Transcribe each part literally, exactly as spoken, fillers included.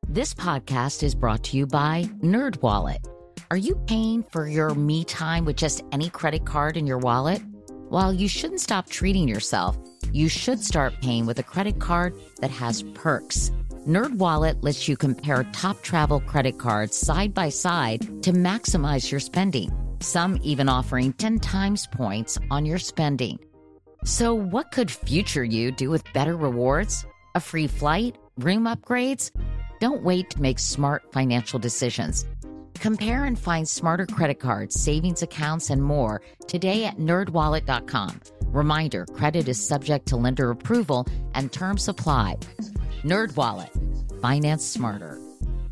This podcast is brought to you by NerdWallet. Are you paying for your me time with just any credit card in your wallet? While you shouldn't stop treating yourself, you should start paying with a credit card that has perks. NerdWallet lets you compare top travel credit cards side by side to maximize your spending. Some even offering ten times points on your spending. So what could future you do with better rewards? A free flight? Room upgrades? Don't wait to make smart financial decisions. Compare and find smarter credit cards, savings accounts, and more today at nerd wallet dot com. Reminder, credit is subject to lender approval and terms apply. NerdWallet. Finance smarter.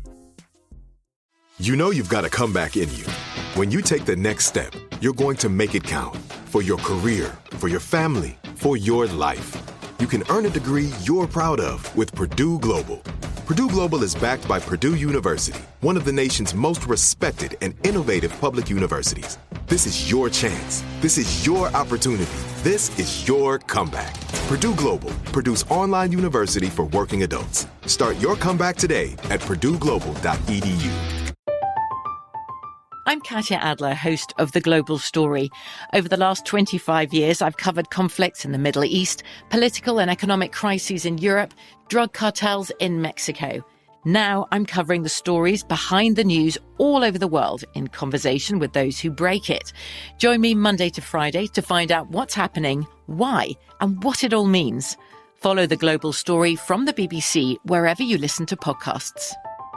You know you've got a comeback in you. When you take the next step, you're going to make it count. For your career, for your family, for your life. You can earn a degree you're proud of with Purdue Global. Purdue Global is backed by Purdue University, one of the nation's most respected and innovative public universities. This is your chance. This is your opportunity. This is your comeback. Purdue Global, Purdue's online university for working adults. Start your comeback today at purdue global dot e d u. I'm Katya Adler, host of The Global Story. Over the last twenty-five years, I've covered conflicts in the Middle East, political and economic crises in Europe, drug cartels in Mexico. Now I'm covering the stories behind the news all over the world in conversation with those who break it. Join me Monday to Friday to find out what's happening, why, and what it all means. Follow The Global Story from the B B C wherever you listen to podcasts.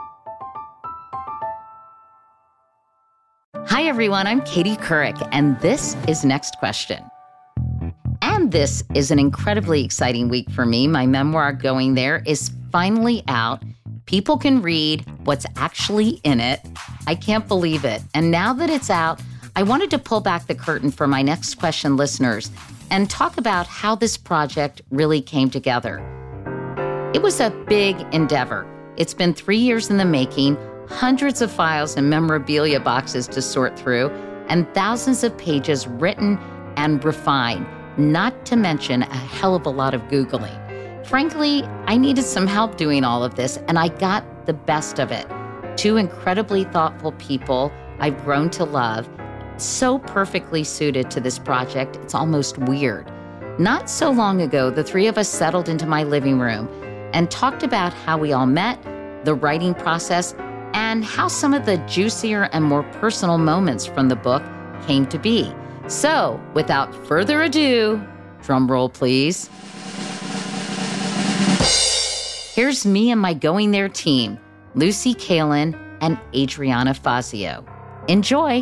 Hi, everyone. I'm Katie Couric, and this is Next Question. And this is an incredibly exciting week for me. My memoir, Going There, is finally out. People can read what's actually in it. I can't believe it. And now that it's out, I wanted to pull back the curtain for my Next Question listeners and talk about how this project really came together. It was a big endeavor. It's been three years in the making, hundreds of files and memorabilia boxes to sort through, and thousands of pages written and refined, not to mention a hell of a lot of Googling. Frankly, I needed some help doing all of this, and I got the best of it. Two incredibly thoughtful people I've grown to love, so perfectly suited to this project, it's almost weird. Not so long ago, the three of us settled into my living room and talked about how we all met, the writing process, and how some of the juicier and more personal moments from the book came to be. So, without further ado, drum roll please. Here's me and my Going There team, Lucy Kalin and Adriana Fazio. Enjoy.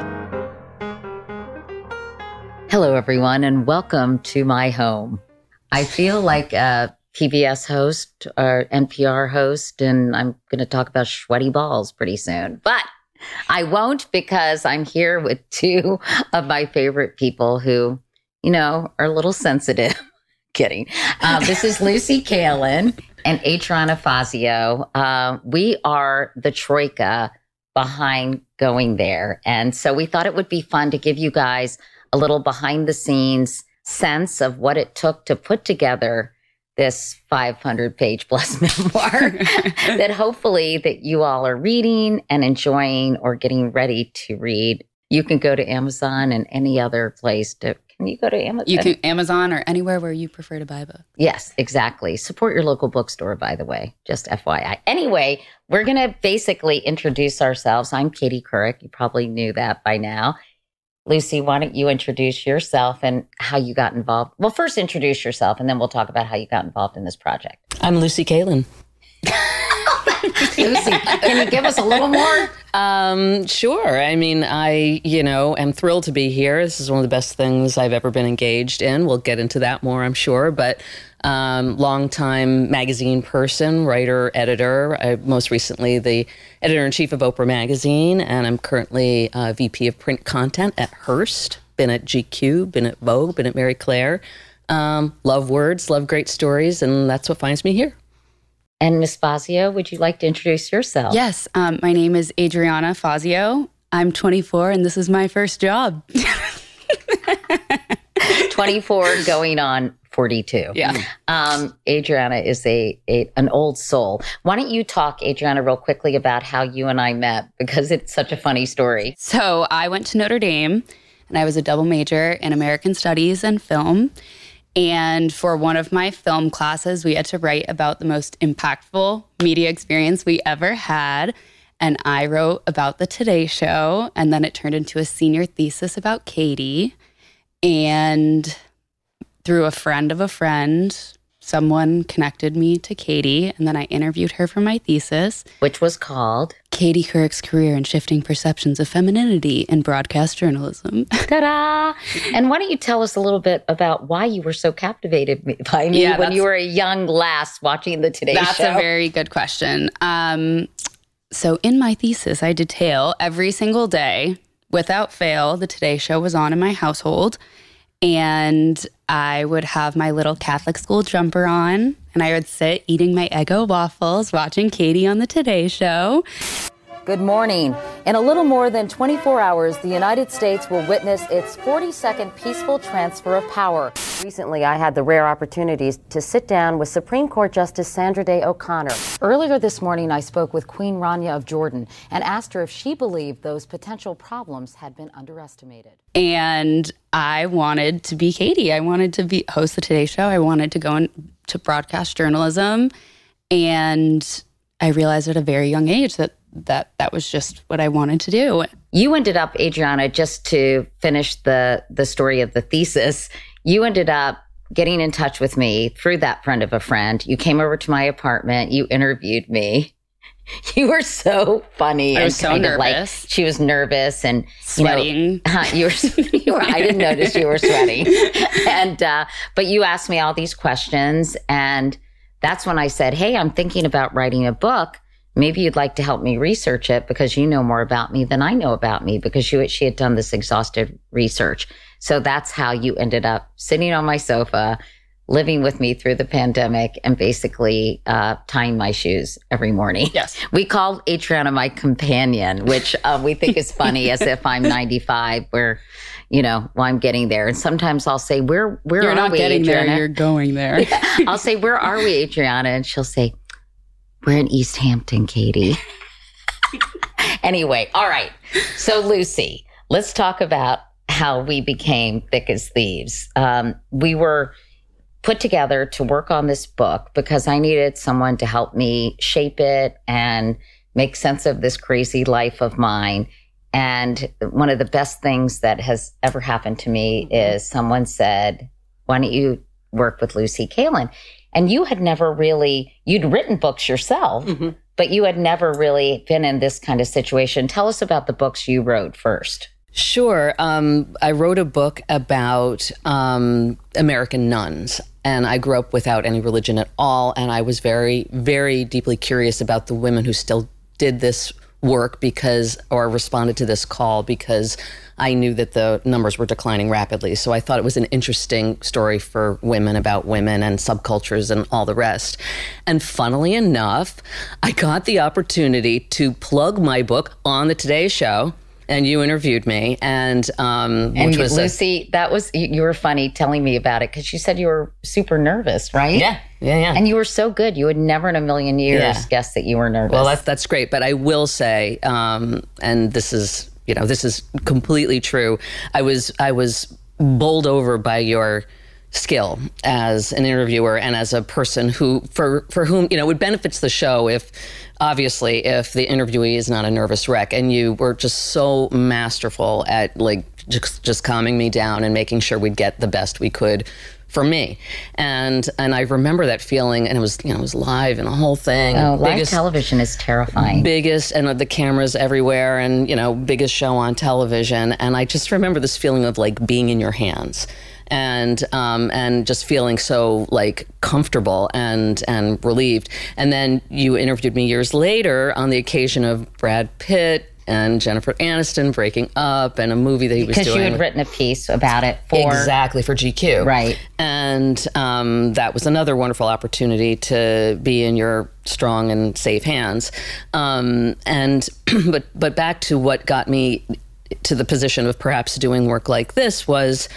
Hello, everyone, and welcome to my home. I feel like a P B S host or N P R host, and I'm going to talk about sweaty balls pretty soon. But I won't, because I'm here with two of my favorite people who, you know, are a little sensitive. Kidding. Uh, this is Lucy Kalin and Adriana Fazio. Uh, we are the troika behind Going There. And so we thought it would be fun to give you guys a little behind the scenes sense of what it took to put together this five hundred page plus memoir that hopefully that you all are reading and enjoying or getting ready to read. You can go to Amazon and any other place to, can you go to Amazon? You can Amazon or anywhere where you prefer to buy a book. Yes, exactly. Support your local bookstore, by the way, just F Y I. Anyway, we're going to basically introduce ourselves. I'm Katie Couric. You probably knew that by now. Lucy, why don't you introduce yourself and how you got involved? Well, first introduce yourself, and then we'll talk about how you got involved in this project. I'm Lucy Kalin. Lucy, can you give us a little more? Um, sure. I mean, I, you know, am thrilled to be here. This is one of the best things I've ever been engaged in. We'll get into that more, I'm sure. But um, longtime magazine person, writer, editor. I, most recently, the editor-in-chief of Oprah Magazine, and I'm currently uh, V P of print content at Hearst. Been at G Q, been at Vogue, been at Marie Claire. Um, love words, love great stories, and that's what finds me here. And Miz Fazio, would you like to introduce yourself? Yes, um, my name is Adriana Fazio. I'm twenty-four, and this is my first job. twenty-four going on forty-two. Yeah. Um, Adriana is a, a an old soul. Why don't you talk, Adriana, real quickly about how you and I met, because it's such a funny story. So I went to Notre Dame, and I was a double major in American Studies and film. And for one of my film classes, we had to write about the most impactful media experience we ever had. And I wrote about the Today Show, and then it turned into a senior thesis about Katie. And through a friend of a friend, someone connected me to Katie, and then I interviewed her for my thesis. Which was called? Katie Couric's Career in Shifting Perceptions of Femininity in Broadcast Journalism. Ta-da! And why don't you tell us a little bit about why you were so captivated by me Yeah, when you were a young lass watching the Today That's Show? a very good question. Um, so in my thesis, I detail every single day, without fail, the Today Show was on in my household. And I would have my little Catholic school jumper on, and I would sit eating my Eggo waffles, watching Katie on the Today Show. Good morning. In a little more than twenty-four hours, the United States will witness its forty-second peaceful transfer of power. Recently, I had the rare opportunity to sit down with Supreme Court Justice Sandra Day O'Connor. Earlier this morning, I spoke with Queen Rania of Jordan and asked her if she believed those potential problems had been underestimated. And I wanted to be Katie. I wanted to be host the Today Show. I wanted to go into broadcast journalism. And I realized at a very young age that that that was just what I wanted to do. You ended up, Adriana, just to finish the the story of the thesis, you ended up getting in touch with me through that friend of a friend. You came over to my apartment. You interviewed me. You were so funny. I and was so kind nervous. Of like, she was nervous and Sweating. You know, you were. You were. I didn't notice you were sweating. And uh, but you asked me all these questions, and that's when I said, "Hey, I'm thinking about writing a book. Maybe you'd like to help me research it because you know more about me than I know about me because you, she had done this exhaustive research." So that's how you ended up sitting on my sofa, living with me through the pandemic, and basically uh, tying my shoes every morning. Yes. We called Adriana my companion, which uh, we think is funny, as if I'm ninety-five, where, you know, well, I'm getting there. And sometimes I'll say, where, where You're are not we, getting Adriana? there, you're going there. Yeah. I'll say, where are we, Adriana? And she'll say, we're in East Hampton, Katie. Anyway, all right. So, Lucy, let's talk about how we became Thick as Thieves. Um, we were put together to work on this book because I needed someone to help me shape it and make sense of this crazy life of mine. And one of the best things that has ever happened to me is someone said, why don't you work with Lucy Kaelin? And you had never really, you'd written books yourself, mm-hmm. but you had never really been in this kind of situation. Tell us about the books you wrote first. Sure. Um, I wrote a book about um, American nuns, and I grew up without any religion at all. And I was very, very deeply curious about the women who still did this work because, or responded to this call because I knew that the numbers were declining rapidly. So I thought it was an interesting story for women about women and subcultures and all the rest. And funnily enough, I got the opportunity to plug my book on the Today Show. And you interviewed me, and um, and which was Lucy. A, that was you, you were funny telling me about it because you said you were super nervous, right? Yeah, yeah, yeah. And you were so good. You would never in a million years yeah. guess that you were nervous. Well, that's that's great. But I will say, um, and this is you know this is completely true. I was I was bowled over by your skill as an interviewer and as a person who for for whom you know it benefits the show if. Obviously, if the interviewee is not a nervous wreck, and you were just so masterful at like just, just calming me down and making sure we'd get the best we could for me, and and I remember that feeling, and it was you know it was live and the whole thing. Oh, live biggest, television is terrifying. Biggest and the cameras everywhere, and you know biggest show on television, and I just remember this feeling of like being in your hands. And um, and just feeling so like comfortable and and relieved. And then you interviewed me years later on the occasion of Brad Pitt and Jennifer Aniston breaking up and a movie that he was because doing. Because you had written a piece about it for exactly for G Q, right? And um, that was another wonderful opportunity to be in your strong and safe hands. Um, and but but back to what got me to the position of perhaps doing work like this was.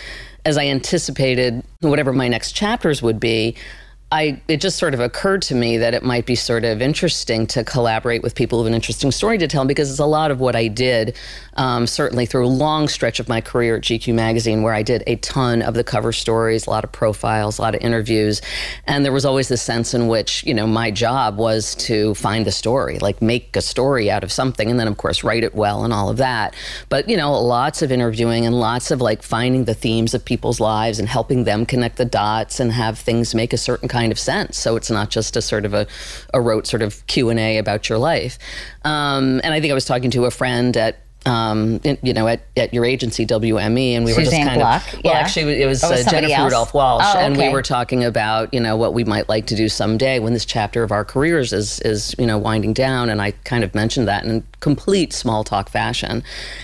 as I anticipated whatever my next chapters would be, I, it just sort of occurred to me that it might be sort of interesting to collaborate with people who have an interesting story to tell, because it's a lot of what I did, um, certainly through a long stretch of my career at G Q Magazine, where I did a ton of the cover stories, a lot of profiles, a lot of interviews. And there was always this sense in which, you know, my job was to find the story, like make a story out of something, and then, of course, write it well and all of that. But, you know, lots of interviewing and lots of like finding the themes of people's lives and helping them connect the dots and have things make a certain kind of sense. So it's not just a sort of a, a rote sort of Q and A about your life. Um, and I think I was talking to a friend at Um, in, you know, at, at your agency, W M E, and we Suzanne were just kind Gluck, of, yeah. well, actually, it was, oh, uh, Jennifer else? Rudolph Walsh, oh, okay. and we were talking about, you know, what we might like to do someday when this chapter of our careers is, is, you know, winding down, and I kind of mentioned that in complete small talk fashion.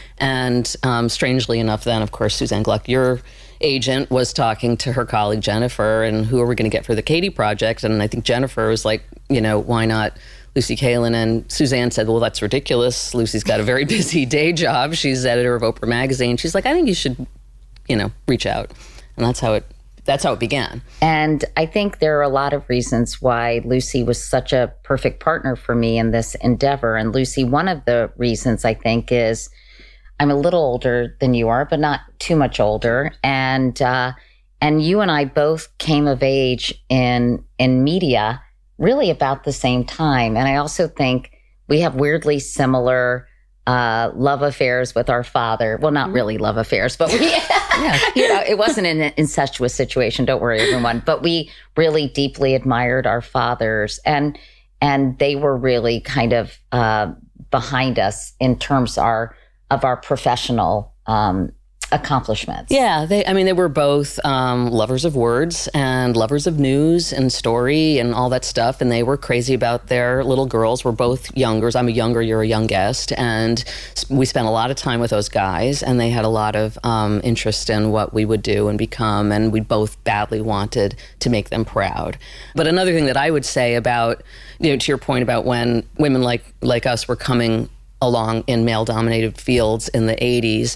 And um, strangely enough, then, of course, Suzanne Gluck, your agent, was talking to her colleague Jennifer, and who are we going to get for the Katie Project? And I think Jennifer was like, you know, why not Lucy Kalin? And Suzanne said, well, that's ridiculous. Lucy's got a very busy day job. She's editor of Oprah Magazine. She's like, I think you should, you know, reach out. And that's how it that's how it began. And I think there are a lot of reasons why Lucy was such a perfect partner for me in this endeavor. And Lucy, one of the reasons I think is I'm a little older than you are, but not too much older. And uh, and you and I both came of age in in media really about the same time. And I also think we have weirdly similar uh, love affairs with our father. Well, not really love affairs, but we, yeah. you know, it wasn't an incestuous situation. Don't worry, everyone. But we really deeply admired our fathers, and and they were really kind of uh, behind us in terms our of our professional um, accomplishments. Yeah, they, I mean, they were both um, lovers of words and lovers of news and story and all that stuff. And they were crazy about their little girls. We're both youngers. I'm a younger, you're a young guest. And we spent a lot of time with those guys, and they had a lot of um, interest in what we would do and become. And we both badly wanted to make them proud. But another thing that I would say about, you know, to your point about when women like like us were coming along in male-dominated fields in the eighties.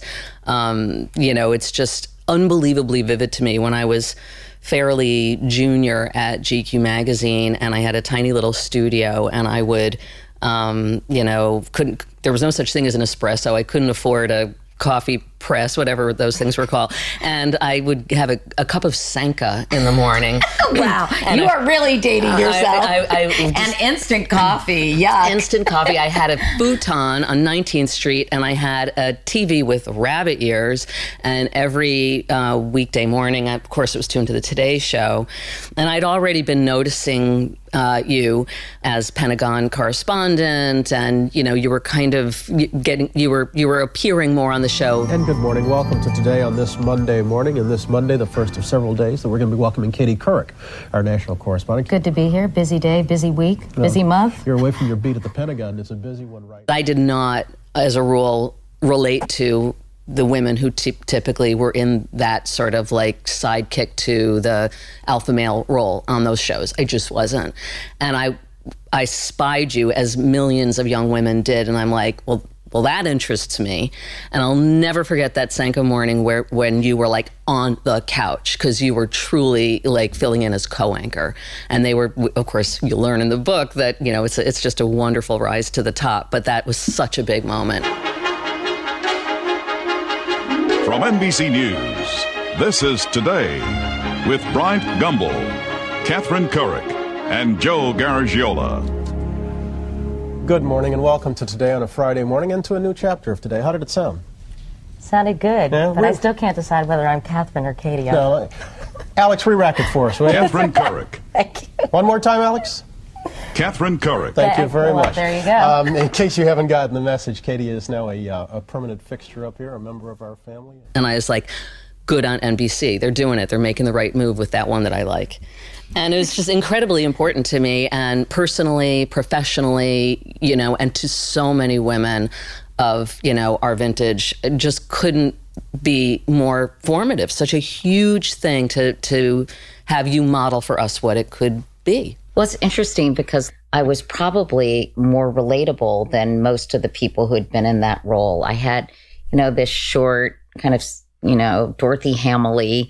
Um, you know, it's just unbelievably vivid to me when I was fairly junior at G Q Magazine, and I had a tiny little studio, and I would, um, you know, couldn't, there was no such thing as an espresso. I couldn't afford a coffee press, whatever those things were called. And I would have a, a cup of Sanka in the morning. Wow. And you I, are really dating uh, yourself. I, I, I just, and instant coffee, yeah. Instant coffee. I had a futon on nineteenth Street, and I had a T V with rabbit ears. And every uh, weekday morning, of course, it was tuned to the Today Show. And I'd already been noticing uh, you as Pentagon correspondent, and you know, you were kind of getting, you were you were appearing more on the show. And good morning. Welcome to Today on this Monday morning. And this Monday, the first of several days, that we're going to be welcoming Katie Couric, our national correspondent. Good to be here. Busy day, busy week, well, busy month. You're away from your beat at the Pentagon. It's a busy one right now. I did not, as a rule, relate to the women who t- typically were in that sort of like sidekick to the alpha male role on those shows. I just wasn't. And I I spied you as millions of young women did, and I'm like, well, well, that interests me. And I'll never forget that Sanka morning where when you were like on the couch, because you were truly like filling in as co-anchor. And they were, of course, you learn in the book that, you know, it's it's just a wonderful rise to the top. But that was such a big moment. From N B C News, this is Today with Bryant Gumbel, Catherine Couric, and Joe Garagiola. Good morning and welcome to Today on a Friday morning and to a new chapter of Today. How did it sound? Sounded good, Yeah, but we- I still can't decide whether I'm Catherine or Katie. No, Alex, re-rack it for us, will you? Catherine Couric. Thank you. One more time, Alex. Catherine Couric. Thank you very Well, much. there you go. Um, in case you haven't gotten the message, Katie is now a, uh, a permanent fixture up here, a member of our family. And I was like, good on N B C. They're doing it. They're making the right move with that one that I like. And it was just incredibly important to me, and personally, professionally, you know, and to so many women of, you know, our vintage. It just couldn't be more formative. Such a huge thing to to have you model for us what it could be. Well, it's interesting because I was probably more relatable than most of the people who had been in that role. I had, you know, this short, kind of you know, Dorothy Hamley,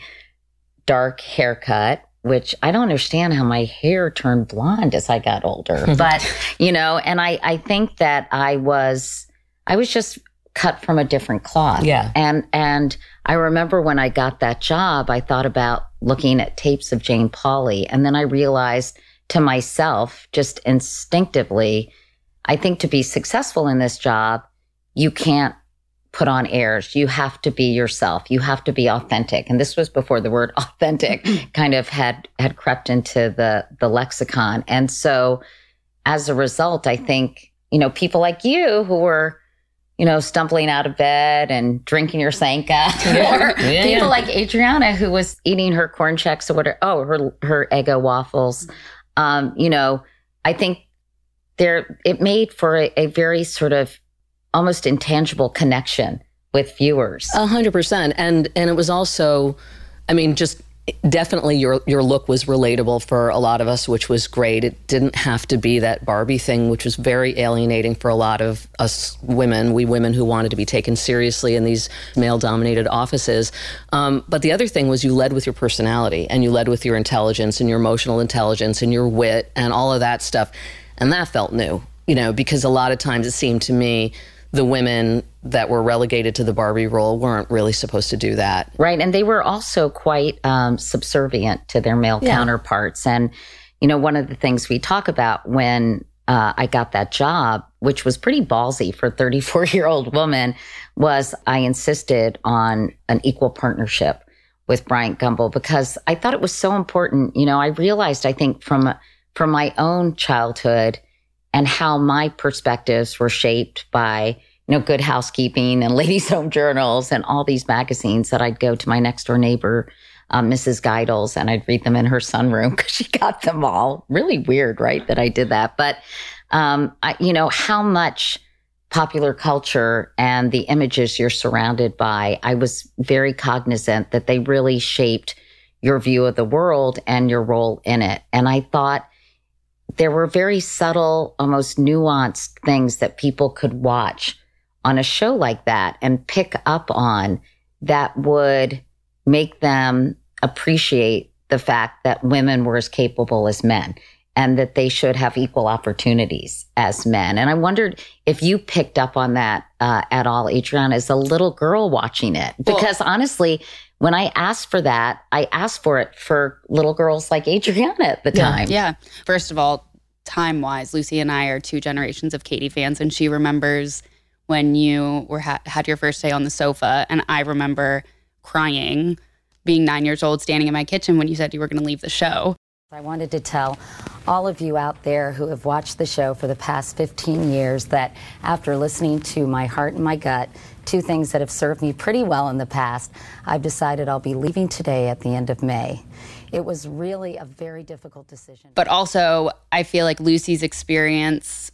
dark haircut, which I don't understand how my hair turned blonde as I got older. But, you know, and I, I think that I was, I was just cut from a different cloth. Yeah. And, and I remember when I got that job, I thought about looking at tapes of Jane Pauley. And then I realized to myself, just instinctively, I think to be successful in this job, you can't put on airs. You have to be yourself. You have to be authentic. And this was before the word authentic kind of had, had crept into the, the lexicon. And so as a result, I think, you know, people like you who were, you know, stumbling out of bed and drinking your Sanka, or yeah, people yeah. like Adriana who was eating her corn checks or whatever, oh, her, her Eggo waffles. Um, you know, I think there, it made for a, a very sort of almost intangible connection with viewers. A hundred percent. And, and it was also, I mean, just definitely your, your look was relatable for a lot of us, which was great. It didn't have to be that Barbie thing, which was very alienating for a lot of us women, we women who wanted to be taken seriously in these male-dominated offices. Um, but the other thing was you led with your personality, and you led with your intelligence and your emotional intelligence and your wit and all of that stuff. And that felt new, you know, because a lot of times it seemed to me the women that were relegated to the Barbie role weren't really supposed to do that. Right. And they were also quite um, subservient to their male yeah. counterparts. And, you know, one of the things we talk about when uh, I got that job, which was pretty ballsy for a thirty-four-year-old woman, was I insisted on an equal partnership with Bryant Gumbel because I thought it was so important. You know, I realized, I think, from from my own childhood and how my perspectives were shaped by, you know, Good Housekeeping and Ladies' Home Journals and all these magazines that I'd go to my next door neighbor, um, Missus Geidels, and I'd read them in her sunroom because she got them all. Really weird, right, that I did that. But, um, I, you know, how much popular culture and the images you're surrounded by, I was very cognizant that they really shaped your view of the world and your role in it. And I thought, there were very subtle, almost nuanced things that people could watch on a show like that and pick up on that would make them appreciate the fact that women were as capable as men and that they should have equal opportunities as men. And I wondered if you picked up on that uh, at all, Adriana, as a little girl watching it. Because well, honestly, when I asked for that, I asked for it for little girls like Adriana at the time. Yeah. yeah. First of all, time-wise, Lucy and I are two generations of Katie fans, and she remembers when you were ha- had your first day on the sofa, and I remember crying, being nine years old, standing in my kitchen when you said you were going to leave the show. I wanted to tell all of you out there who have watched the show for the past fifteen years that after listening to my heart and my gut, two things that have served me pretty well in the past, I've decided I'll be leaving today at the end of May. It was really a very difficult decision. But also, I feel like Lucy's experience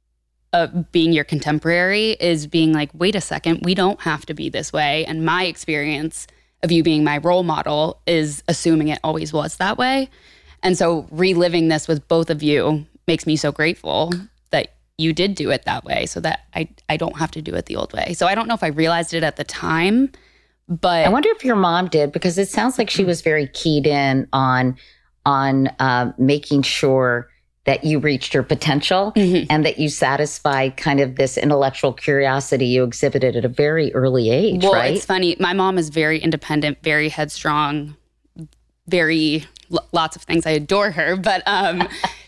of being your contemporary is being like, wait a second, we don't have to be this way. And my experience of you being my role model is assuming it always was that way. And so reliving this with both of you makes me so grateful that you did do it that way so that I, I don't have to do it the old way. So I don't know if I realized it at the time, but... I wonder if your mom did, because it sounds like she was very keyed in on, on uh, making sure that you reached your potential mm-hmm. and that you satisfied kind of this intellectual curiosity you exhibited at a very early age, well, right? It's funny. My mom is very independent, very headstrong, very... lots of things. I adore her, but um,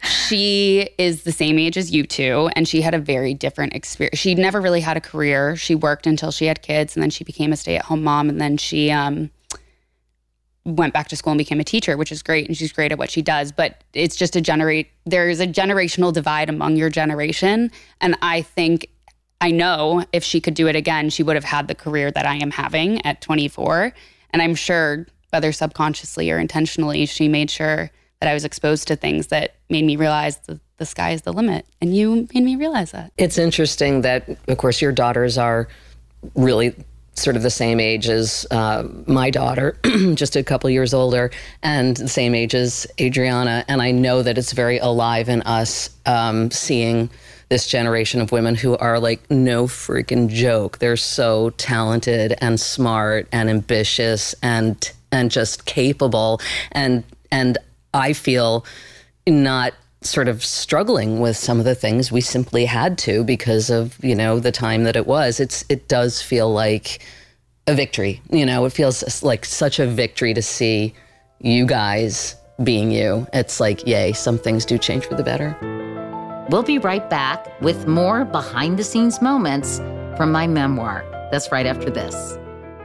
she is the same age as you two, and she had a very different experience. She never really had a career. She worked until she had kids, and then she became a stay-at-home mom, and then she um, went back to school and became a teacher, which is great, and she's great at what she does, but it's just a generate. There's a generational divide among your generation, and I think, I know if she could do it again, she would have had the career that I am having at twenty-four, and I'm sure whether subconsciously or intentionally, she made sure that I was exposed to things that made me realize the, the sky is the limit. And you made me realize that. It's interesting that, of course, your daughters are really sort of the same age as uh, my daughter, just a couple years older, and the same age as Adriana. And I know that it's very alive in us, um, seeing this generation of women who are like no freaking joke. They're so talented and smart and ambitious and and just capable. And and I feel not sort of struggling with some of the things we simply had to because of, you know, the time that it was. It's it does feel like a victory. You know, it feels like such a victory to see you guys being you. It's like, yay, some things do change for the better. We'll be right back with more behind-the-scenes moments from my memoir. That's right after this.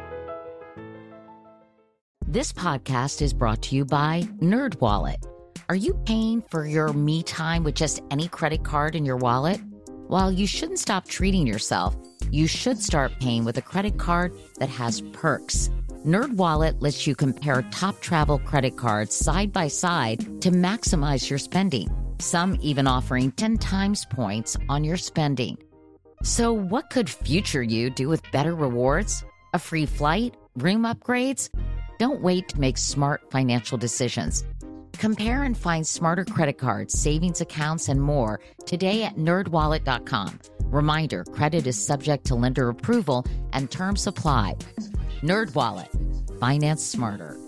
This podcast is brought to you by NerdWallet. Are you paying for your me time with just any credit card in your wallet? While you shouldn't stop treating yourself, you should start paying with a credit card that has perks. NerdWallet lets you compare top travel credit cards side by side to maximize your spending. Some even offering ten times points on your spending. So what could future you do with better rewards? A free flight? Room upgrades? Don't wait to make smart financial decisions. Compare and find smarter credit cards, savings accounts, and more today at nerd wallet dot com. Reminder, credit is subject to lender approval and terms apply. NerdWallet. Finance smarter.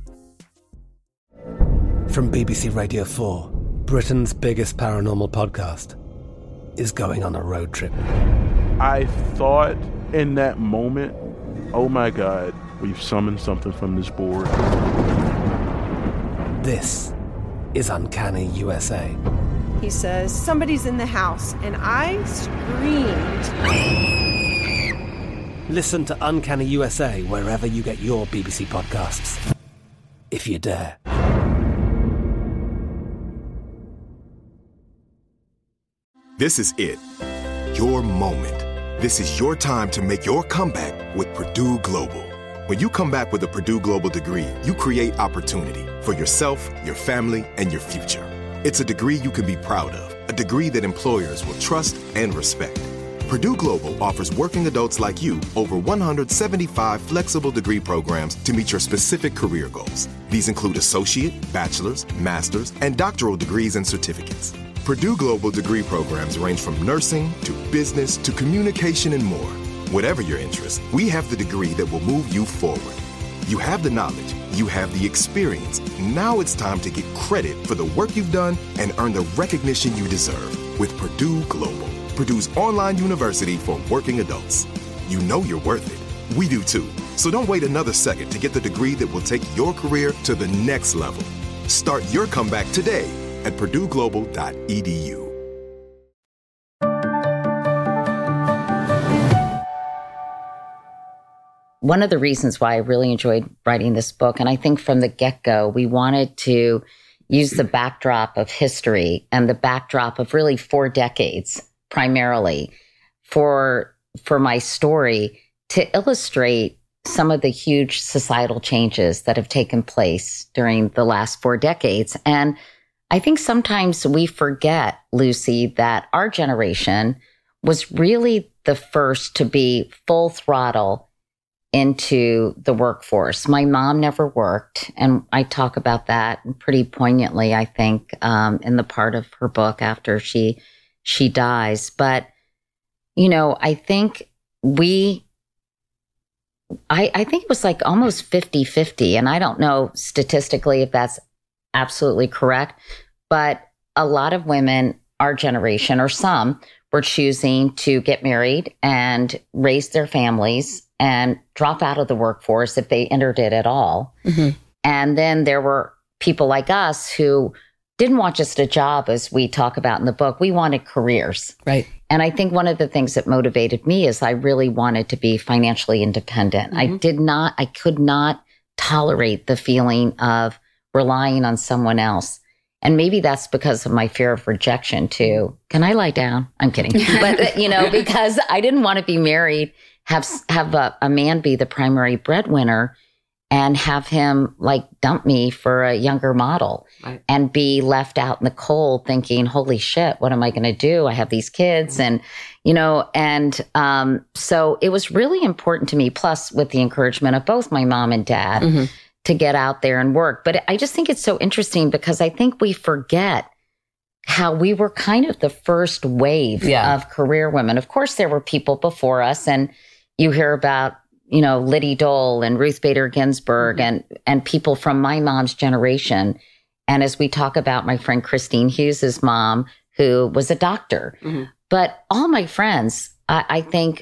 From B B C Radio four, Britain's biggest paranormal podcast is going on a road trip. I thought in that moment, oh my God, we've summoned something from this board. This is Uncanny U S A. He says, somebody's in the house, and I screamed. Listen to Uncanny U S A wherever you get your B B C podcasts, if you dare. This is it. Your moment. This is your time to make your comeback with Purdue Global. When you come back with a Purdue Global degree, you create opportunity for yourself, your family, and your future. It's a degree you can be proud of, a degree that employers will trust and respect. Purdue Global offers working adults like you over one hundred seventy-five flexible degree programs to meet your specific career goals. These include associate, bachelor's, master's, and doctoral degrees and certificates. Purdue Global degree programs range from nursing to business to communication and more. Whatever your interest, we have the degree that will move you forward. You have the knowledge, you have the experience. Now it's time to get credit for the work you've done and earn the recognition you deserve with Purdue Global, Purdue's online university for working adults. You know you're worth it. We do too. So don't wait another second to get the degree that will take your career to the next level. Start your comeback today at purdue global dot e d u. One of the reasons why I really enjoyed writing this book, and I think from the get-go, we wanted to use the backdrop of history and the backdrop of really four decades, primarily, for, for my story to illustrate some of the huge societal changes that have taken place during the last four decades. And I think sometimes we forget, Lucy, that our generation was really the first to be full throttle into the workforce. My mom never worked, and I talk about that pretty poignantly, I think, um, in the part of her book after she she dies. But, you know, I think we, I, I think it was like almost fifty-fifty, and I don't know statistically if that's absolutely correct, but a lot of women, our generation, or some, were choosing to get married and raise their families and drop out of the workforce if they entered it at all. Mm-hmm. And then there were people like us who didn't want just a job, as we talk about in the book. We wanted careers. Right. And I think one of the things that motivated me is I really wanted to be financially independent. Mm-hmm. I did not, I could not tolerate the feeling of relying on someone else. And maybe that's because of my fear of rejection too. Can I lie down? I'm kidding. But, you know, because I didn't want to be married, have have a, a man be the primary breadwinner, and have him like dump me for a younger model right. and be left out in the cold thinking, holy shit, what am I going to do? I have these kids mm-hmm. and, you know, and um, so it was really important to me, plus with the encouragement of both my mom and dad mm-hmm. to get out there and work. But I just think it's so interesting because I think we forget how we were kind of the first wave yeah. of career women. Of course, there were people before us, and you hear about, you know, Liddy Dole and Ruth Bader Ginsburg mm-hmm. and, and people from my mom's generation. And as we talk about my friend Christine Hughes's mom, who was a doctor, mm-hmm. but all my friends, I, I think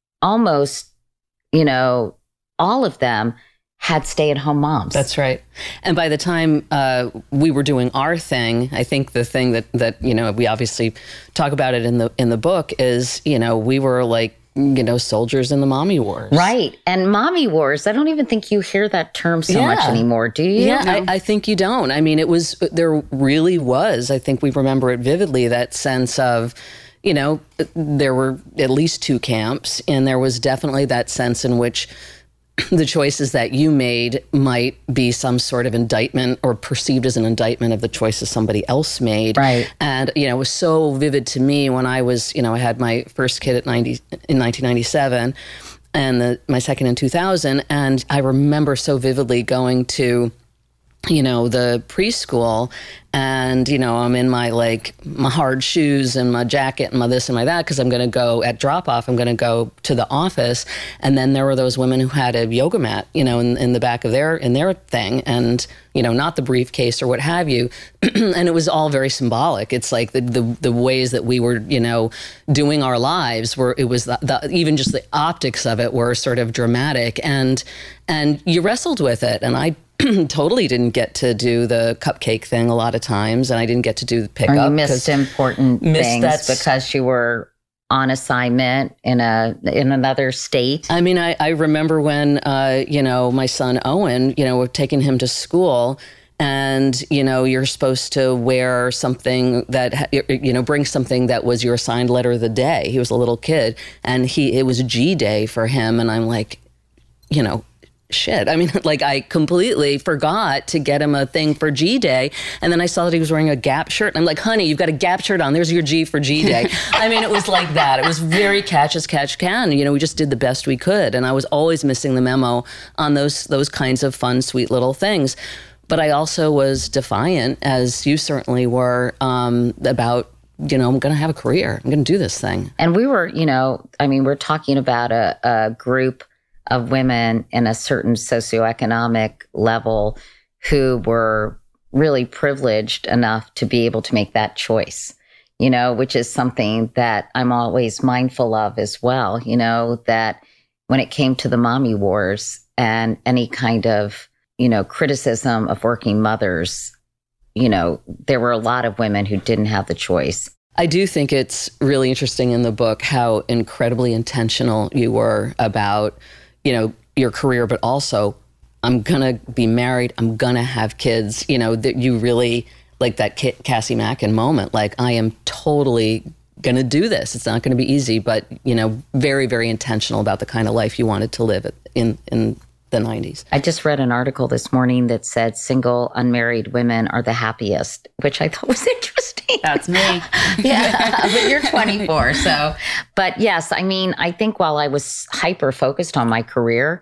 almost, you know, all of them had stay-at-home moms. That's right. And by the time uh, we were doing our thing, I think the thing that, that, you know, we obviously talk about it in the in the book is, you know, we were like, you know, soldiers in the mommy wars. Right. And mommy wars, I don't even think you hear that term so yeah. much anymore, do you? Yeah, I, I think you don't. I mean, it was, there really was, I think we remember it vividly, that sense of, you know, there were at least two camps, and there was definitely that sense in which the choices that you made might be some sort of indictment or perceived as an indictment of the choices somebody else made. Right. And, you know, it was so vivid to me when I was, you know, I had my first kid at ninety in nineteen ninety-seven and the, my second in two thousand. And I remember so vividly going to, you know, the preschool, and, you know, I'm in my, like, my hard shoes and my jacket and my this and my that, because I'm going to go at drop-off, I'm going to go to the office. And then there were those women who had a yoga mat, you know, in, in the back of their, in their thing, and, you know, not the briefcase or what have you. And it was all very symbolic. It's like the, the, the ways that we were, you know, doing our lives were, it was the, the, even just the optics of it were sort of dramatic. And, and you wrestled with it. And I totally didn't get to do the cupcake thing a lot of times, and I didn't get to do the pickup. Or you missed important missed things that, because you were on assignment in a in another state. I mean, I, I remember when, uh, you know, my son Owen, you know, we're taking him to school, and, you know, you're supposed to wear something that, you know, bring something that was your assigned letter of the day. He was a little kid, and he it was G Day for him, and I'm like, you know, shit. I mean, like, I completely forgot to get him a thing for G Day. And then I saw that he was wearing a Gap shirt. And I'm like, honey, you've got a Gap shirt on. There's your G for G Day. I mean, it was like that. It was very catch as catch can. You know, we just did the best we could. And I was always missing the memo on those those kinds of fun, sweet little things. But I also was defiant, as you certainly were, um, about, you know, I'm going to have a career. I'm going to do this thing. And we were, you know, I mean, we're talking about a, a group of women in a certain socioeconomic level who were really privileged enough to be able to make that choice, you know, which is something that I'm always mindful of as well, you know, that when it came to the mommy wars and any kind of, you know, criticism of working mothers, you know, there were a lot of women who didn't have the choice. I do think it's really interesting in the book how incredibly intentional you were about, you know, your career, but also, I'm going to be married, I'm going to have kids, you know, that you really, like that Cassie Mackin moment, like, I am totally going to do this. It's not going to be easy, but, you know, very, very intentional about the kind of life you wanted to live in, in the nineties. I just read an article this morning that said single, unmarried women are the happiest, which I thought was interesting. That's me. Yeah, but you're twenty-four, so. But yes, I mean, I think while I was hyper focused on my career,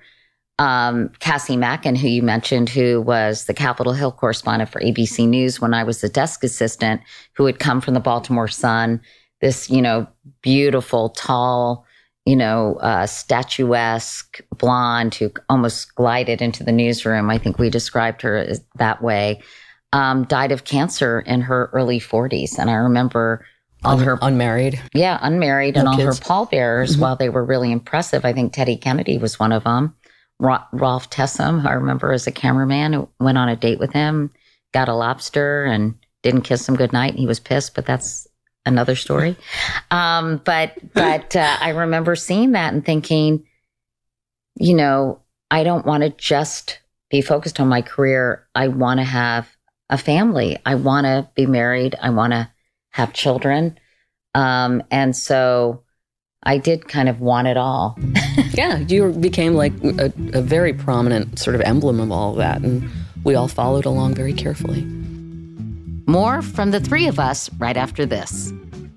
um, Cassie Mackin, who you mentioned, who was the Capitol Hill correspondent for A B C News when I was the desk assistant, who had come from the Baltimore Sun, this, you know, beautiful, tall, you know, uh, statuesque blonde who almost glided into the newsroom. I think we described her as that way. Um, died of cancer in her early forties. And I remember all Un- her... Unmarried. Yeah, unmarried. No and all kids. her pallbearers, mm-hmm. while they were really impressive. I think Teddy Kennedy was one of them. Ra- Rolf Tessum, I remember as a cameraman, who went on a date with him, got a lobster and didn't kiss him goodnight. And he was pissed, but that's another story. Um, but but uh, I remember seeing that and thinking, you know, I don't want to just be focused on my career. I want to have a family. I want to be married. I want to have children. Um, and so I did kind of want it all. Yeah, you became like a, a very prominent sort of emblem of all of that, and we all followed along very carefully. More from the three of us right after this.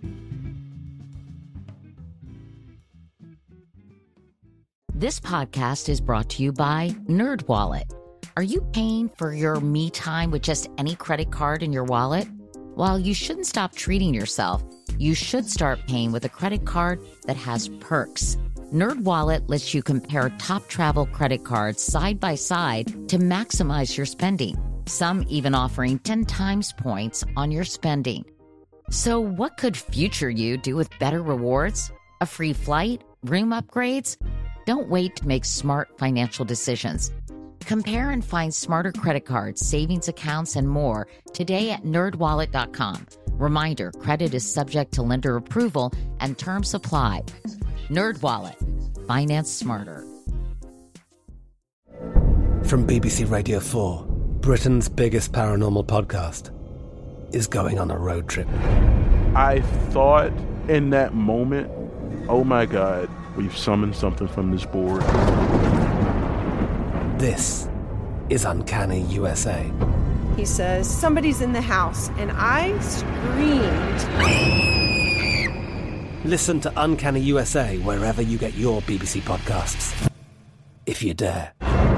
This podcast is brought to you by NerdWallet. Are you paying for your me time with just any credit card in your wallet? While you shouldn't stop treating yourself, you should start paying with a credit card that has perks. NerdWallet lets you compare top travel credit cards side by side to maximize your spending. Some even offering ten times points on your spending. So what could future you do with better rewards? A free flight? Room upgrades? Don't wait to make smart financial decisions. Compare and find smarter credit cards, savings accounts, and more today at nerd wallet dot com. Reminder, credit is subject to lender approval and terms apply. NerdWallet. Finance smarter. From B B C Radio four, Britain's biggest paranormal podcast is going on a road trip. I thought in that moment, oh my God, we've summoned something from this board. This is Uncanny U S A. He says, somebody's in the house, and I screamed. Listen to Uncanny U S A wherever you get your B B C podcasts, if you dare.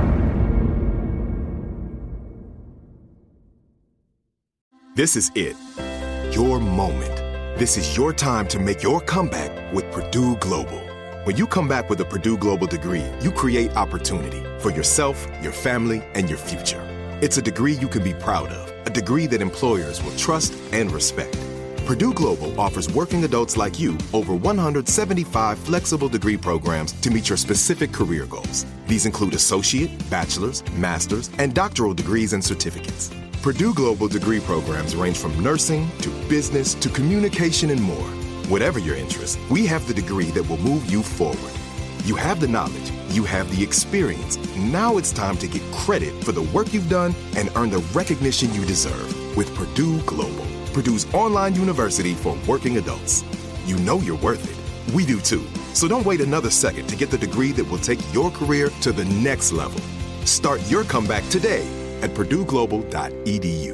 This is it. Your moment. This is your time to make your comeback with Purdue Global. When you come back with a Purdue Global degree, you create opportunity for yourself, your family, and your future. It's a degree you can be proud of, a degree that employers will trust and respect. Purdue Global offers working adults like you over one hundred seventy-five flexible degree programs to meet your specific career goals. These include associate, bachelor's, master's, and doctoral degrees and certificates. Purdue Global degree programs range from nursing to business to communication and more. Whatever your interest, we have the degree that will move you forward. You have the knowledge, you have the experience. Now it's time to get credit for the work you've done and earn the recognition you deserve with Purdue Global, Purdue's online university for working adults. You know you're worth it. We do too. So don't wait another second to get the degree that will take your career to the next level. Start your comeback today at purdue global dot e d u.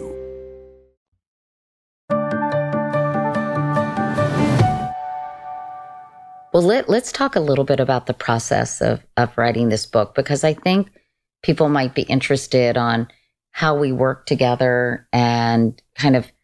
Well, let, let's talk a little bit about the process of, of writing this book, because I think people might be interested on how we work together and kind of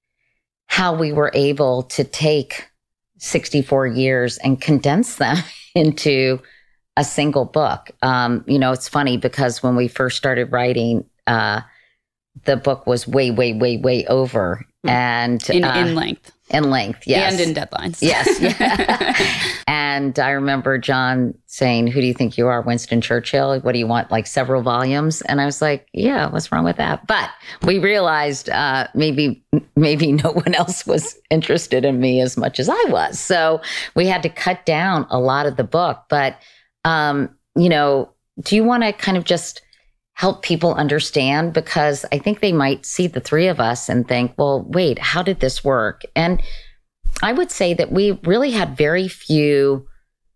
how we were able to take sixty-four years and condense them into a single book. Um, you know, it's funny because when we first started writing, uh, the book was way, way, way, way over. And in, uh, in length. In length, yes. And in deadlines. Yes. Yeah. And I remember John saying, who do you think you are, Winston Churchill? What do you want, like several volumes? And I was like, yeah, what's wrong with that? But we realized uh, maybe maybe no one else was interested in me as much as I was. So we had to cut down a lot of the book. But, um, you know, do you want to kind of just help people understand? Because I think they might see the three of us and think, well, wait, how did this work? And I would say that we really had very few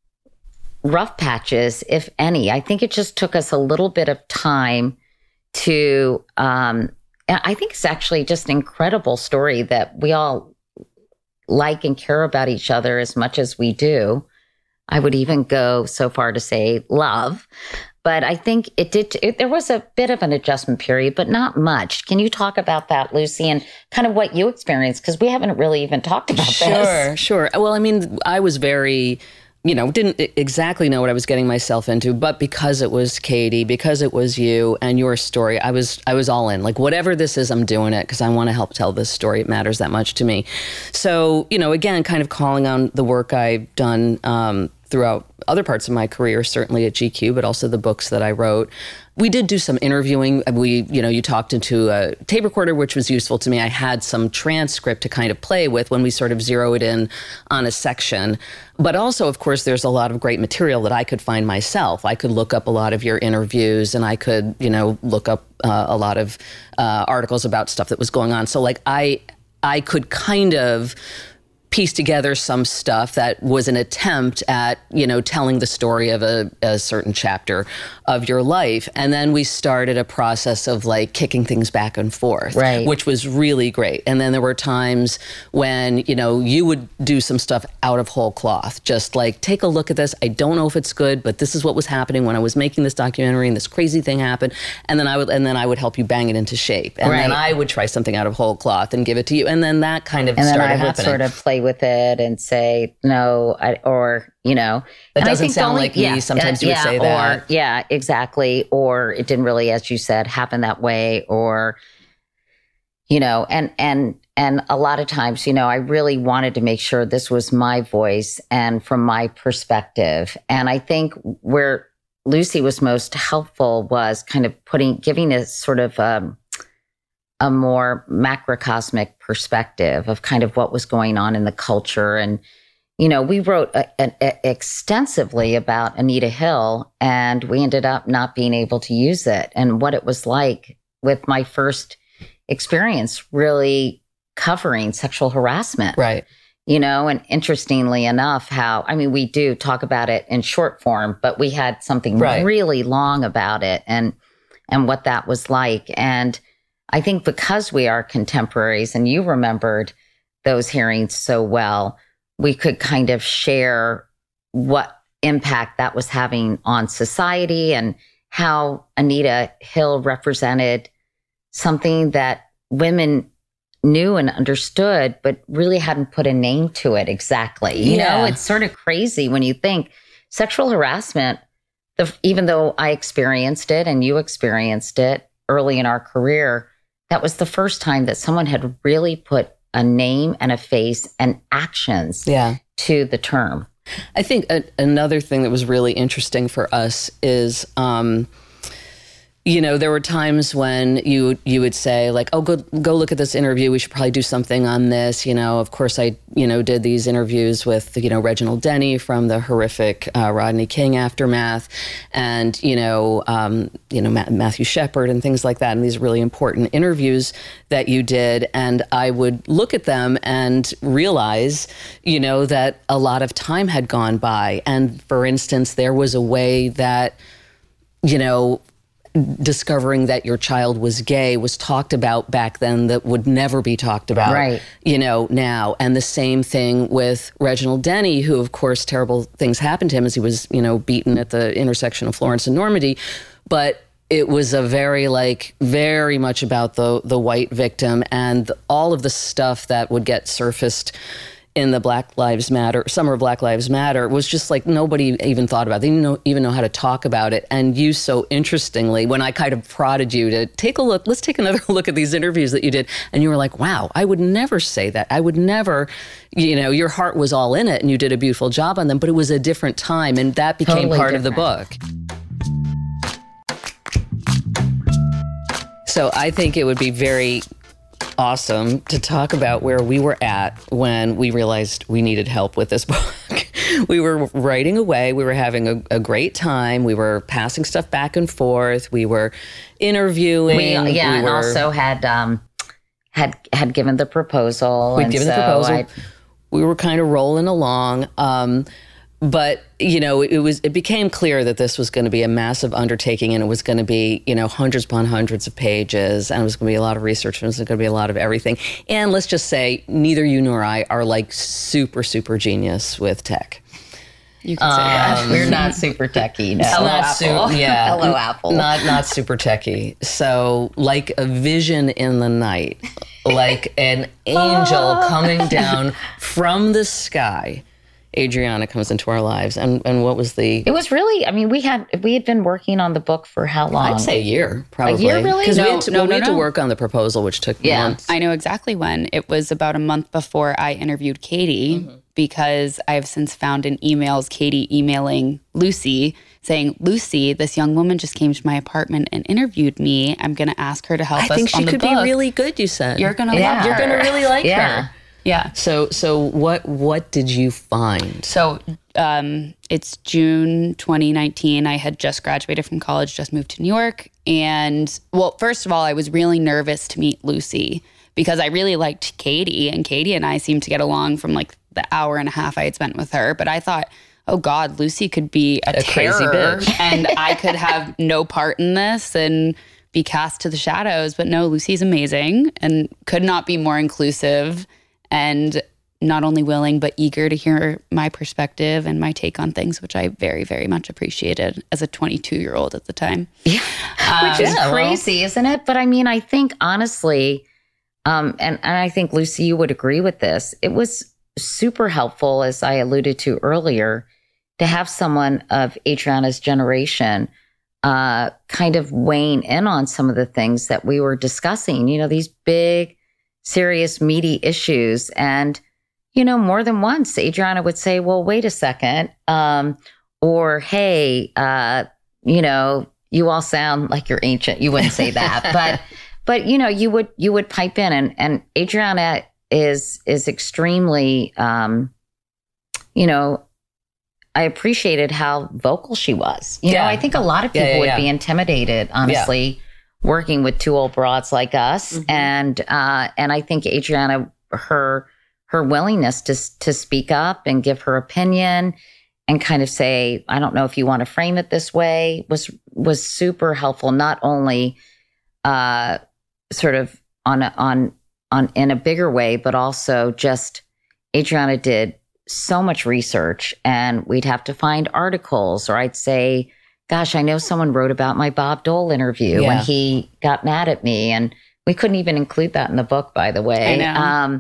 rough patches, if any. I think it just took us a little bit of time to, um, I think it's actually just an incredible story that we all like and care about each other as much as we do. I would even go so far to say love. But I think it did, it, there was a bit of an adjustment period, but not much. Can you talk about that, Lucy, and kind of what you experienced? Because we haven't really even talked about sure, this. Sure, sure. Well, I mean, I was very, you know, didn't exactly know what I was getting myself into, but because it was Katie, because it was you and your story, I was I was all in. Like, whatever this is, I'm doing it because I want to help tell this story. It matters that much to me. So, you know, again, kind of calling on the work I've done um, throughout other parts of my career, certainly at G Q, but also the books that I wrote. We did do some interviewing. We, you know, you talked into a tape recorder, which was useful to me. I had some transcript to kind of play with when we sort of zeroed in on a section. But also, of course, there's a lot of great material that I could find myself. I could look up a lot of your interviews, and I could, you know, look up uh, a lot of uh, articles about stuff that was going on. So, like, I, I could kind of piece together some stuff that was an attempt at, you know, telling the story of a, a certain chapter of your life. And then we started a process of like kicking things back and forth, right. which was really great. And then there were times when, you know, you would do some stuff out of whole cloth, just like, take a look at this. I don't know if it's good, but this is what was happening when I was making this documentary and this crazy thing happened. And then I would, and then I would help you bang it into shape. And right. then I would try something out of whole cloth and give it to you. And then that kind of and started then I would happening. sort of play with it and say, no, I, or, you know. That and doesn't I think sound only, like me. Yeah, Sometimes you yeah, would say or, that. Yeah, exactly. Or it didn't really, as you said, happen that way. Or, you know, and, and, and a lot of times, you know, I really wanted to make sure this was my voice and from my perspective. And I think where Lucy was most helpful was kind of putting, giving a sort of, um, a more macrocosmic perspective of kind of what was going on in the culture. And, you know, we wrote a, a, a extensively about Anita Hill, and we ended up not being able to use it, and what it was like with my first experience really covering sexual harassment. Right. You know, and interestingly enough, how, I mean, we do talk about it in short form, but we had something right. really long about it and, and what that was like. And I think because we are contemporaries and you remembered those hearings so well, we could kind of share what impact that was having on society and how Anita Hill represented something that women knew and understood, but really hadn't put a name to it exactly. You yeah. know, it's sort of crazy when you think sexual harassment, the, even though I experienced it and you experienced it early in our career, that was the first time that someone had really put a name and a face and actions yeah. to the term. I think a, another thing that was really interesting for us is, um, you know, there were times when you you would say like, oh, go go look at this interview. We should probably do something on this. You know, of course, I, you know, did these interviews with, you know, Reginald Denny from the horrific uh, Rodney King aftermath, and, you know, um, you know, Ma- Matthew Shepard and things like that. And these really important interviews that you did. And I would look at them and realize, you know, that a lot of time had gone by. And for instance, there was a way that, you know, discovering that your child was gay was talked about back then that would never be talked about, right. you know, now. And the same thing with Reginald Denny, who, of course, terrible things happened to him as he was, you know, beaten at the intersection of Florence and Normandy. But it was a very, like, very much about the the white victim and all of the stuff that would get surfaced in the Black Lives Matter, Summer of Black Lives Matter, was just like nobody even thought about it. They didn't know, even know how to talk about it. And you so interestingly, when I kind of prodded you to take a look, let's take another look at these interviews that you did. And you were like, wow, I would never say that. I would never, you know, your heart was all in it and you did a beautiful job on them, but it was a different time. And that became Totally part different. of the book. So I think it would be very awesome to talk about where we were at when we realized we needed help with this book. We were writing away. We were having a, a great time. We were passing stuff back and forth. We were interviewing. We, yeah, we and were, also had um, had had given the proposal. We'd and given so the proposal. I, we were kind of rolling along. Um, But, you know, it was it became clear that this was going to be a massive undertaking, and it was going to be, you know, hundreds upon hundreds of pages, and it was going to be a lot of research, and it was going to be a lot of everything. And let's just say neither you nor I are like super, super genius with tech. You can say that. Um, We're not super techie. No. Hello, Hello, Apple. Apple. Su- yeah. Hello, Apple. Not not super techie. So like a vision in the night, like an angel coming down from the sky. Adriana comes into our lives, and and what was the? It was really. I mean, we had we had been working on the book for how long? I'd say a year, probably. A year, really? Because No, we had to, no, well, we no, had to no. work on the proposal, which took Yeah. months. I know exactly when. It was about a month before I interviewed Katie, mm-hmm. because I have since found in emails Katie emailing Lucy saying, Lucy, this young woman just came to my apartment and interviewed me. I'm going to ask her to help I us think she on the could book. be really good, you said. You're going to Yeah. love her. You're going to really like Yeah. her. Yeah. So so what what did you find? So um, it's June twenty nineteen. I had just graduated from college, just moved to New York. And well, first of all, I was really nervous to meet Lucy because I really liked Katie, and Katie and I seemed to get along from like the hour and a half I had spent with her. But I thought, oh God, Lucy could be a, a terror, crazy bitch. and I could have no part in this and be cast to the shadows. But no, Lucy's amazing and could not be more inclusive and not only willing, but eager to hear my perspective and my take on things, which I very, very much appreciated as a twenty-two-year-old at the time. Yeah. Um, Which is yeah, crazy, well, isn't it? But I mean, I think honestly, um, and, and I think, Lucy, you would agree with this, it was super helpful, as I alluded to earlier, to have someone of Adriana's generation uh, kind of weighing in on some of the things that we were discussing, you know, these big, serious, meaty issues. And you know, more than once, Adriana would say, well, wait a second. Um, or, hey, uh, you know, you all sound like you're ancient. You wouldn't say that. but, but, you know, you would, you would pipe in. And, and Adriana is, is extremely, um, you know, I appreciated how vocal she was. You yeah. know, I think a lot of people yeah, yeah, yeah. would be intimidated, honestly, yeah. working with two old broads like us. Mm-hmm. And, uh, and I think Adriana, her, her willingness to to speak up and give her opinion and kind of say, I don't know if you want to frame it this way, was was super helpful, not only uh, sort of on a, on on in a bigger way, but also just Adriana did so much research, and we'd have to find articles, or I'd say, gosh, I know someone wrote about my Bob Dole interview yeah. when he got mad at me, and we couldn't even include that in the book, by the way. I know. Um,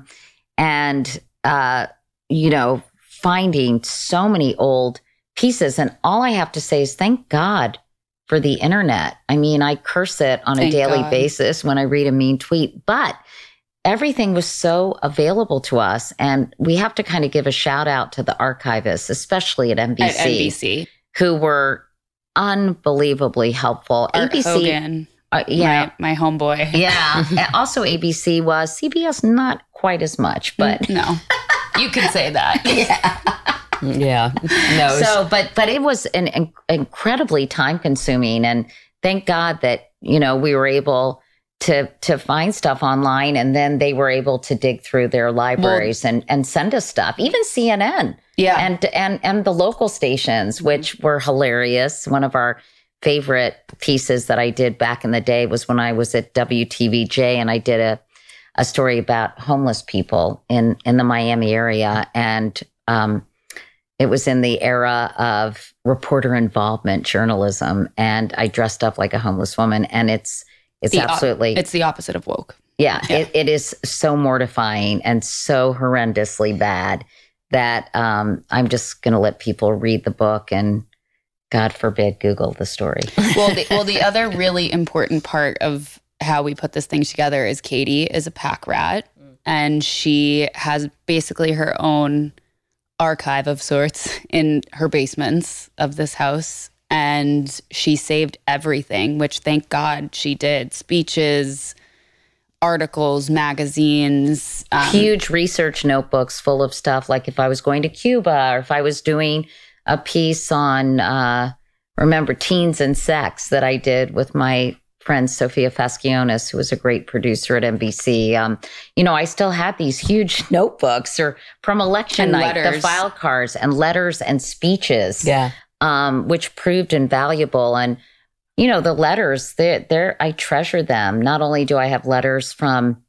And, uh, you know, finding so many old pieces. And all I have to say is thank God for the internet. I mean, I curse it on thank a daily God. basis when I read a mean tweet, but everything was so available to us. And we have to kind of give a shout out to the archivists, especially at N B C, at N B C. who were unbelievably helpful. Art A B C. Hogan. Uh, yeah, my, my homeboy. Yeah. And also A B C was. C B S, not quite as much, but no, you could say that. Yeah. Yeah. No. So, but but it was an, an incredibly time consuming, and thank God that, you know, we were able to to find stuff online, and then they were able to dig through their libraries well, and and send us stuff. Even C N N. Yeah. And and and the local stations, which were hilarious. One of our favorite pieces that I did back in the day was when I was at W T V J, and I did a, a story about homeless people in, in the Miami area. And um, it was in the era of reporter involvement journalism. And I dressed up like a homeless woman. And it's it's the absolutely... Op- it's the opposite of woke. Yeah, yeah. It, it is so mortifying and so horrendously bad that um, I'm just going to let people read the book and, God forbid, Google the story. Well, the, well, the other really important part of how we put this thing together is Katie is a pack rat, and she has basically her own archive of sorts in her basements of this house, and she saved everything, which thank God she did. Speeches, articles, magazines. Um, Huge research notebooks full of stuff, like if I was going to Cuba or if I was doing a piece on, uh, remember, teens and sex that I did with my friend Sophia Fascionis, who was a great producer at N B C. Um, you know, I still had these huge notebooks or from election and night, letters. the file cards and letters and speeches, yeah, um, which proved invaluable. And, you know, the letters, they're, they're, I treasure them. Not only do I have letters from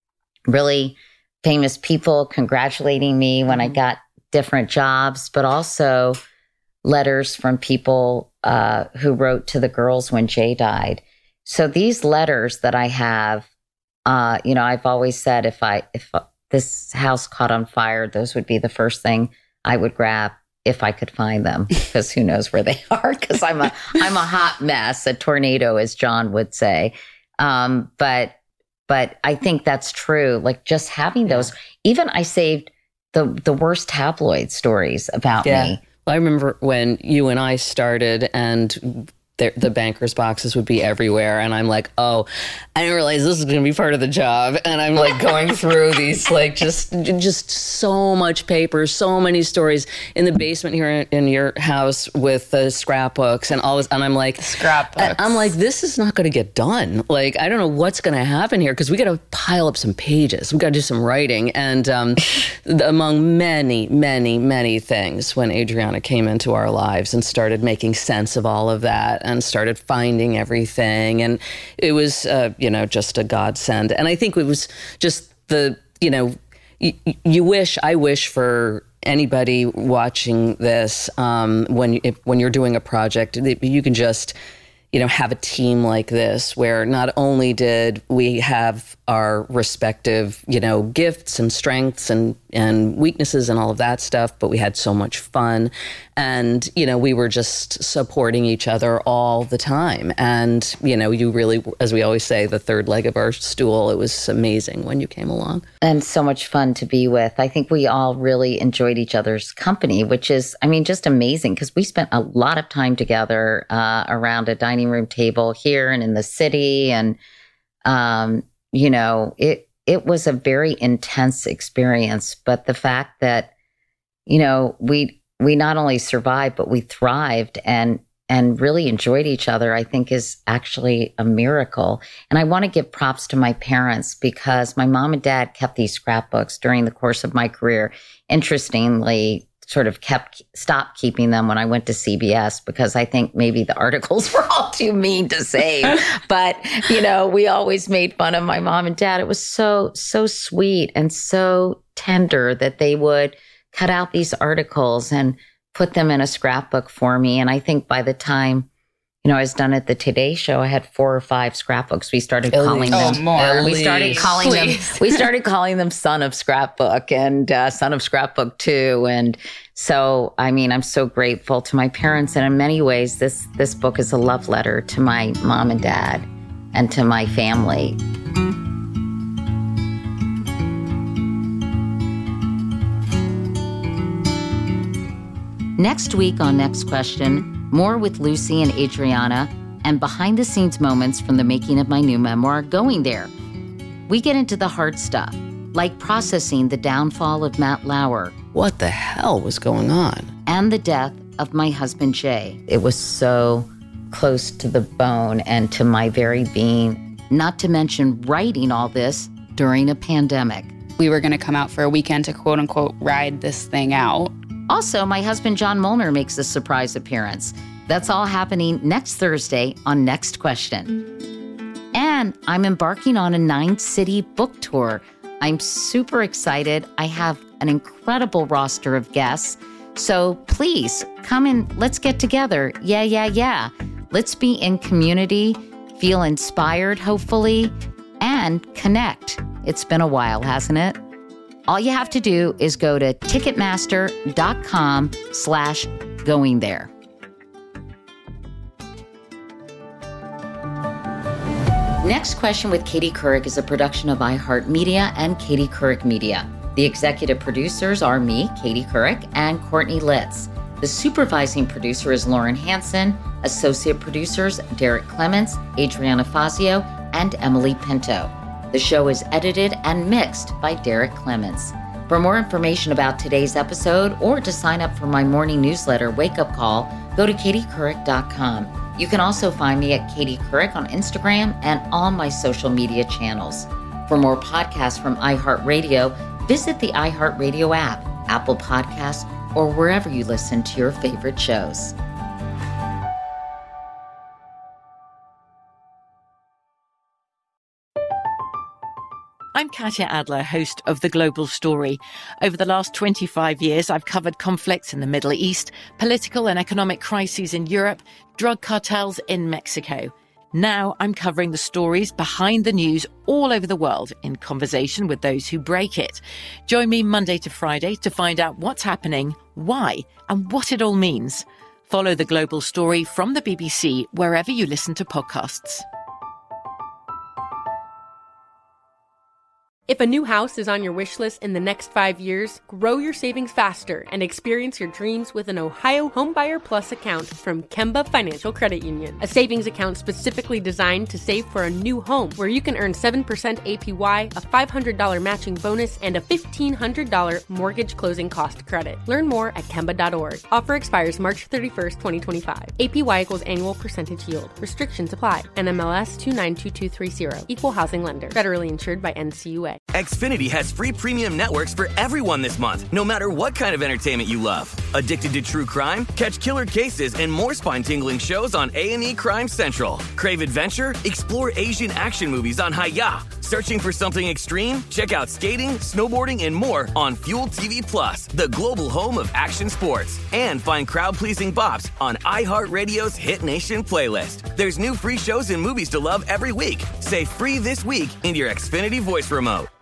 really famous people congratulating me when mm-hmm. I got different jobs, but also letters from people uh, who wrote to the girls when Jay died. So these letters that I have, uh, you know, I've always said if I if this house caught on fire, those would be the first thing I would grab if I could find them, because who knows where they are? Because I'm a I'm a hot mess, a tornado, as John would say. Um, but but I think that's true. Like just having those, even I saved the the worst tabloid stories about yeah. me. Well, I remember when you and I started, and the, the bankers' boxes would be everywhere. And I'm like, oh, I didn't realize this was going to be part of the job. And I'm like going through these, like, just just so much paper, so many stories in the basement here in, in your house with the scrapbooks and all this. And I'm like, scrapbooks. I'm like, this is not going to get done. Like, I don't know what's going to happen here because we got to pile up some pages. We got to do some writing. And um, among many, many, many things, when Adriana came into our lives and started making sense of all of that and started finding everything. And it was, uh, you know, just a godsend. And I think it was just the, you know, you, you wish, I wish for anybody watching this, um, when, if, when you're doing a project, you can just, you know, have a team like this where not only did we have our respective, you know, gifts and strengths and, and weaknesses and all of that stuff, but we had so much fun. And, you know, we were just supporting each other all the time. And, you know, you really, as we always say, the third leg of our stool, it was amazing when you came along. And so much fun to be with. I think we all really enjoyed each other's company, which is, I mean, just amazing because we spent a lot of time together uh, around a dining room table here and in the city. And, um, you know, it, it was a very intense experience, but the fact that, you know, we, we not only survived, but we thrived and, and really enjoyed each other, I think is actually a miracle. And I want to give props to my parents because my mom and dad kept these scrapbooks during the course of my career. Interestingly, sort of kept, stopped keeping them when I went to C B S because I think maybe the articles were all too mean to save. But, you know, we always made fun of my mom and dad. It was so, so sweet and so tender that they would cut out these articles and put them in a scrapbook for me. And I think by the time, you know, I was done at the Today Show, I had four or five scrapbooks. We started At calling least. them. Oh, more. We started calling Please. them. We started calling them Son of Scrapbook and uh, Son of Scrapbook Two. And so, I mean, I'm so grateful to my parents. And in many ways, this this book is a love letter to my mom and dad and to my family. Next week on Next Question, more with Lucy and Adriana and behind-the-scenes moments from the making of my new memoir, Going There. We get into the hard stuff, like processing the downfall of Matt Lauer. What the hell was going on? And the death of my husband, Jay. It was so close to the bone and to my very being, not to mention writing all this during a pandemic. We were going to come out for a weekend to quote-unquote ride this thing out. Also, my husband, John Molnar, makes a surprise appearance. That's all happening next Thursday on Next Question. And I'm embarking on a nine-city book tour. I'm super excited. I have an incredible roster of guests. So please come and let's get together. Yeah, yeah, yeah. Let's be in community, feel inspired, hopefully, and connect. It's been a while, hasn't it? All you have to do is go to ticketmaster.com slash going there. Next Question with Katie Couric is a production of iHeartMedia and Katie Couric Media. The executive producers are me, Katie Couric, and Courtney Litz. The supervising producer is Lauren Hansen. Associate producers, Derek Clements, Adriana Fazio, and Emily Pinto. The show is edited and mixed by Derek Clements. For more information about today's episode or to sign up for my morning newsletter, Wake Up Call, go to katie couric dot com. You can also find me at Katie Couric on Instagram and all my social media channels. For more podcasts from iHeartRadio, visit the iHeartRadio app, Apple Podcasts, or wherever you listen to your favorite shows. I'm Katya Adler, host of The Global Story. Over the last twenty-five years, I've covered conflicts in the Middle East, political and economic crises in Europe, drug cartels in Mexico. Now I'm covering the stories behind the news all over the world in conversation with those who break it. Join me Monday to Friday to find out what's happening, why, and what it all means. Follow The Global Story from the B B C wherever you listen to podcasts. If a new house is on your wish list in the next five years, grow your savings faster and experience your dreams with an Ohio Homebuyer Plus account from Kemba Financial Credit Union. A savings account specifically designed to save for a new home, where you can earn seven percent A P Y, a five hundred dollars matching bonus, and a fifteen hundred dollars mortgage closing cost credit. Learn more at kemba dot org. Offer expires March thirty-first, twenty twenty-five. A P Y equals annual percentage yield. Restrictions apply. N M L S two nine two two three zero. Equal housing lender. Federally insured by N C U A. Xfinity has free premium networks for everyone this month, no matter what kind of entertainment you love. Addicted to true crime? Catch killer cases and more spine-tingling shows on A and E Crime Central. Crave adventure? Explore Asian action movies on Hi-Ya. Searching for something extreme? Check out skating, snowboarding, and more on Fuel T V Plus, the global home of action sports. And find crowd-pleasing bops on iHeartRadio's Hit Nation playlist. There's new free shows and movies to love every week. Say free this week in your Xfinity voice remote.